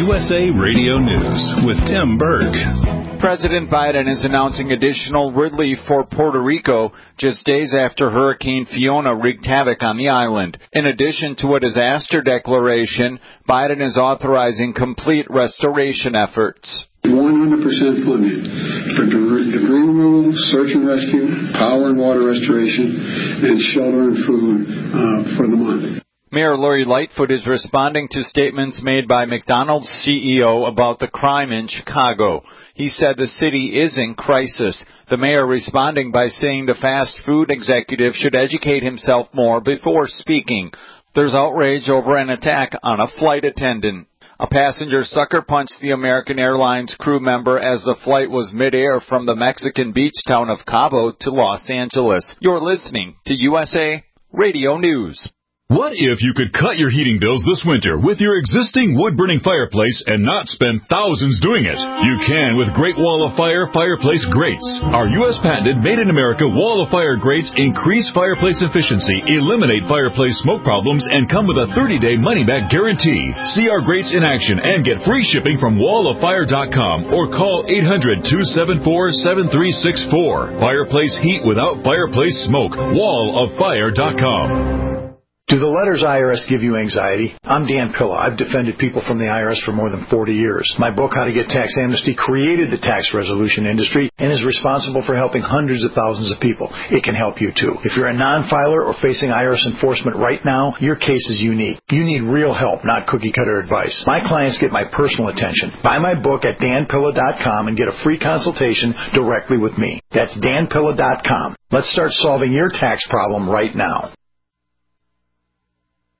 USA Radio News with Tim Berg. President Biden is announcing additional relief for Puerto Rico just days after Hurricane Fiona wreaked havoc on the island. In addition to a disaster declaration, Biden is authorizing complete restoration efforts. 100% funding for debris removal, search and rescue, power and water restoration, and shelter and food for the month. Mayor Lori Lightfoot is responding to statements made by McDonald's CEO about the crime in Chicago. He said the city is in crisis. The mayor responding by saying the fast food executive should educate himself more before speaking. There's outrage over an attack on a flight attendant. A passenger sucker punched the American Airlines crew member as the flight was midair from the Mexican beach town of Cabo to Los Angeles. You're listening to USA Radio News. What if you could cut your heating bills this winter with your existing wood-burning fireplace and not spend thousands doing it? You can with Great Wall of Fire fireplace grates. Our U.S. patented made-in-America Wall of Fire grates increase fireplace efficiency, eliminate fireplace smoke problems, and come with a 30-day money-back guarantee. See our grates in action and get free shipping from walloffire.com or call 800-274-7364. Fireplace heat without fireplace smoke. walloffire.com. Do the letters IRS give you anxiety? I'm Dan Pilla. I've defended people from the IRS for more than 40 years. My book, How to Get Tax Amnesty, created the tax resolution industry and is responsible for helping hundreds of thousands of people. It can help you, too. If you're a non-filer or facing IRS enforcement right now, your case is unique. You need real help, not cookie-cutter advice. My clients get my personal attention. Buy my book at danpilla.com and get a free consultation directly with me. That's danpilla.com. Let's start solving your tax problem right now.